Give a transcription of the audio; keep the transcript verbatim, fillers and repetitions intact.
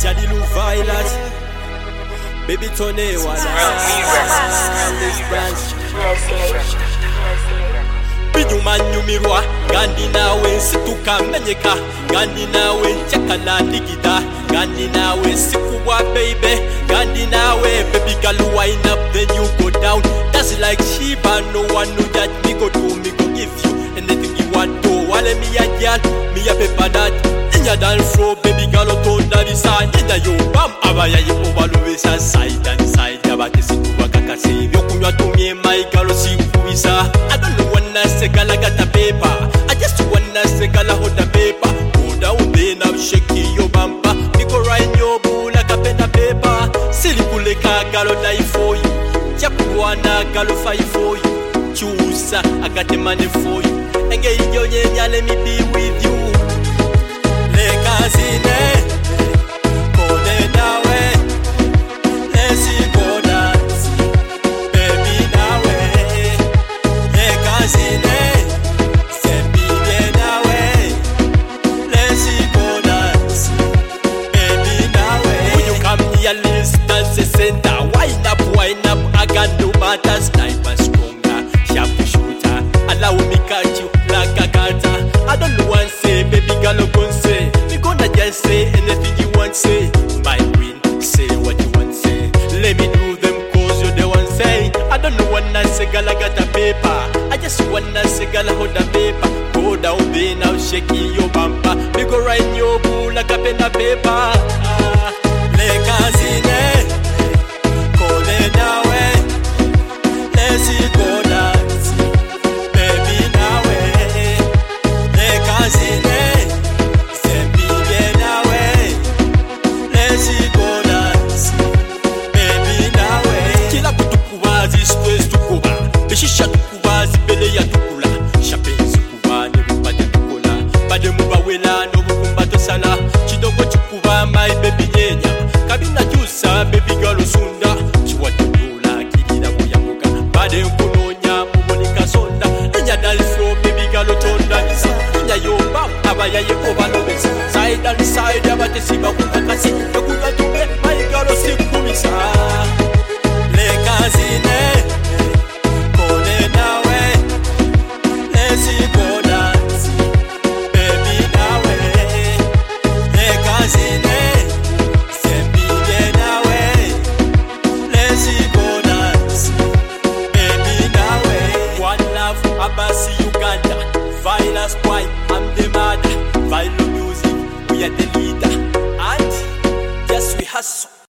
Jadilu Violet, baby Tony Wala. This branch. Binyu manyu mirwa, gandi nawe situka menyeka, gandi nawe chakala digida, gandi nawe sikubwa baby, gandi nawe baby girl wind up then you go down. That's like Shiba, no one know that me go do, me go give you anything you want to. Wale me a girl, me a paper that. Inya dance floor, baby girl otonda bisa, inya yo bam abaya yi overload side and side. Yabate situwa kakase, yokunywa tumye my girl sikubisa. I don't know when I say girl I got a paper. I just wanna say girl I hold the paper. Go down there now shaking your bumper. Me go ride your bull like a pen and paper. Silly buleka girl die for you. Japuana girl fight for you. Choose I got the money for you. Engage your nyanya, let me be with you. Lekazine, kone nawe, lesi go dance, baby nawe. Lekazine, sepide nawe, lesi go dance, baby nawe. When you come here, let's dance the center. Wind up, wind up, I got no matter. Sniper stronger, sharp shooter. Allow me catch you like a cutter. I don't know what say, baby girl, you gon' say. We gonna just say anything you want say. My queen, say what you want say. Let me do them cause you're the one say. I don't know when I say girl I got a paper. I just wanna say girl I hold a paper. Go down there now shaking your bumper. We go ride your bull like a pen and paper. Ah, Lekazine, kone nawe, lesi go dance, baby nawe. Lekazine, sepide nawe, lesi go dance, baby nawe. Kila kutukuwazi stress tukuba, bishisha tukuwazi bele ya tukula. Shapenzi kuba ne bubate tukula, bade muba wela no bukumba tosala. Chidongo chikuba my baby nyenya, kabina jusa baby girl usunda. Chiwa tudula kidina kuyamuka, bade nkunonya mumonika sonda. Inya dali flow baby girl utonda nisa. Inya yomba abaya ye overload. Side and side abate siba kutakasi. Yokunya tume my girl usikumisa. Lekazine, kone nawe, lesi go dance, baby nawe. Lekazine, sepide nawe, lesi go dance, baby nawe. One love, Abasi Uganda, Violence boy, I'm the mother. Violent music, we are the leader, and yes we hustle.